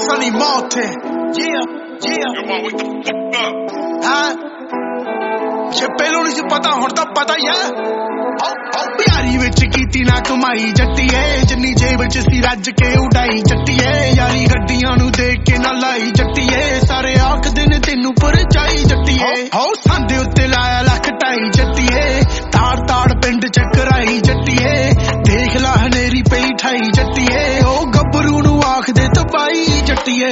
Sunny Martin. Yeah. हाँ जे पहलों नहीं सी पता हुण तां पता ही है प्यारी विच कीती ना कमाई जट्टीए जिन्नी जेब च सी रज के उडाई जट्टीए यारी गड्डियां नू देख के ना लाई जट्टीए सारे आखदे ने तैनू परचाई जट्टीए हो सांदे उत्ते लाया लख ढाई जट्टीए ताड़ ताड़ पिंड च कराई जट्टीए देख ला हनेरी पई ठाई जट्टीए ओ गब्बरू नू आखदे तबाई जट्टीए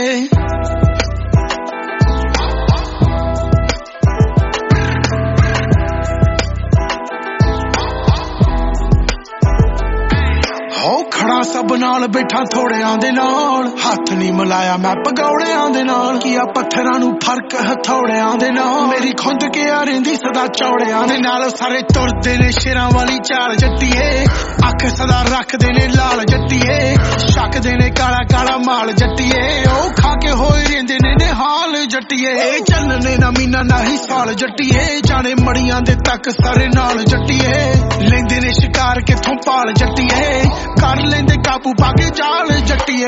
खड़ा सब नाल बैठा थोड़ियां दे नाल हथ नहीं मिलाया मैं पगौड़ियां दे नाल किया पत्थरां नू फर्क हथौड़ियां दे नाल मेरी खुंद के आ रहिंदी सदा चौड़ियां दे नाल सारे तुरदे ने शेरां वाली चाल जट्टीए अख सदा रखदे ने लाल जट्टीए शकदे ने काला काला माल जट्टीए ओ खा के होए रहिंदे ने निहाल जट्टीए चलने ना मीना ना ही साल जट्टीए जाने मड़ियां दे तक सारे नाल जट्टीए लेंदे ने शिकार किथों पाल जट्टीए कर लेंदे काबू पाके जाल जट्टीए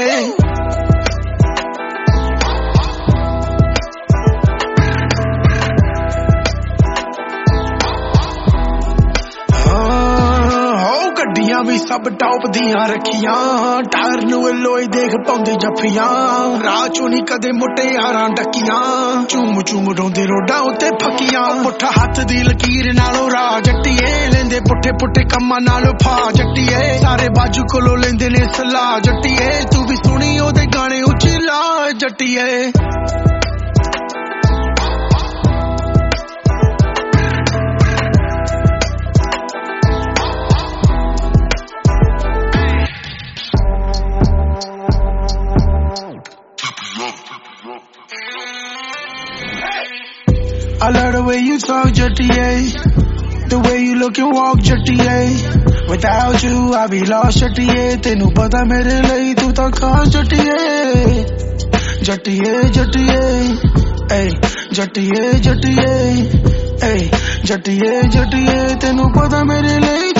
गड्डियां भी सब टॉप दियां रखियां टायर नू लोई देख पाउंदे जफ्फियां राह चों नी कदे मुट्टे यारां डकियां चूम चूम ढोंदे रोडां उत्ते फकियां पुट्ठा हत्थ दी लकीर नालों राह जट्टीए लेंदे पुट्ठे पुट्ठे कम्मां नालों फा जट्टीए सारे बाजू कोलों लेंदे ने सलाह जट्टीए तू भी सुनी ओदे गाने उच्ची ला जट्टीए I love the way you talk, Jattiye. The way you look and walk, Jattiye. Without you, I be lost, Jattiye. Tenu pata mere liye tu ta khaan, Jattiye. Jattiye, Jattiye. Ay, Jattiye, Jattiye. Ay, Jattiye, Jattiye. Tenu pata mere liye